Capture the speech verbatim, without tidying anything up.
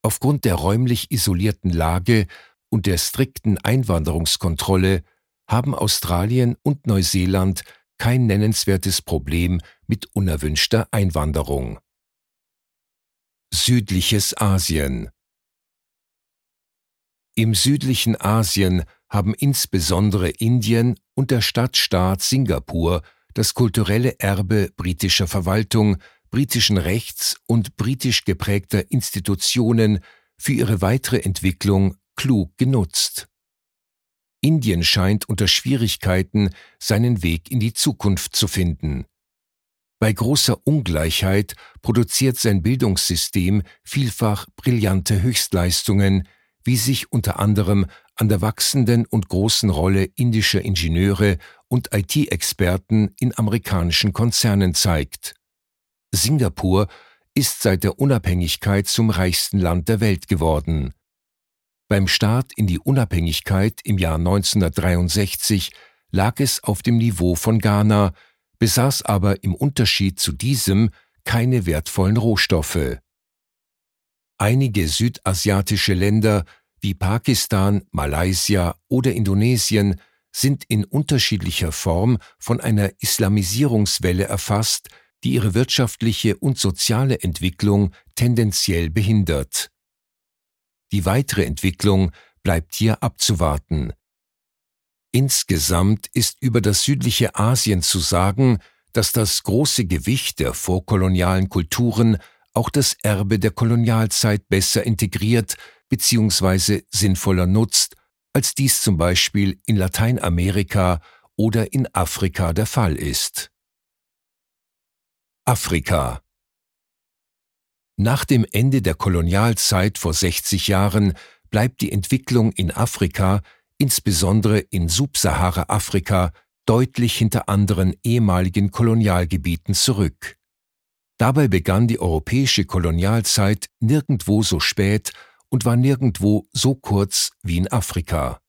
Aufgrund der räumlich isolierten Lage und der strikten Einwanderungskontrolle haben Australien und Neuseeland kein nennenswertes Problem mit unerwünschter Einwanderung. Südliches Asien. Im südlichen Asien haben insbesondere Indien und der Stadtstaat Singapur das kulturelle Erbe britischer Verwaltung, britischen Rechts und britisch geprägter Institutionen für ihre weitere Entwicklung klug genutzt. Indien scheint unter Schwierigkeiten seinen Weg in die Zukunft zu finden. Bei großer Ungleichheit produziert sein Bildungssystem vielfach brillante Höchstleistungen, wie sich unter anderem an der wachsenden und großen Rolle indischer Ingenieure und I T-Experten in amerikanischen Konzernen zeigt. Singapur ist seit der Unabhängigkeit zum reichsten Land der Welt geworden. Beim Start in die Unabhängigkeit im Jahr neunzehnhundertdreiundsechzig lag es auf dem Niveau von Ghana, besaß aber im Unterschied zu diesem keine wertvollen Rohstoffe. Einige südasiatische Länder wie Pakistan, Malaysia oder Indonesien sind in unterschiedlicher Form von einer Islamisierungswelle erfasst, die ihre wirtschaftliche und soziale Entwicklung tendenziell behindert. Die weitere Entwicklung bleibt hier abzuwarten. Insgesamt ist über das südliche Asien zu sagen, dass das große Gewicht der vorkolonialen Kulturen auch das Erbe der Kolonialzeit besser integriert bzw. sinnvoller nutzt, als dies zum Beispiel in Lateinamerika oder in Afrika der Fall ist. Afrika. Nach dem Ende der Kolonialzeit vor sechzig Jahren bleibt die Entwicklung in Afrika, insbesondere in Subsahara-Afrika, deutlich hinter anderen ehemaligen Kolonialgebieten zurück. Dabei begann die europäische Kolonialzeit nirgendwo so spät und war nirgendwo so kurz wie in Afrika.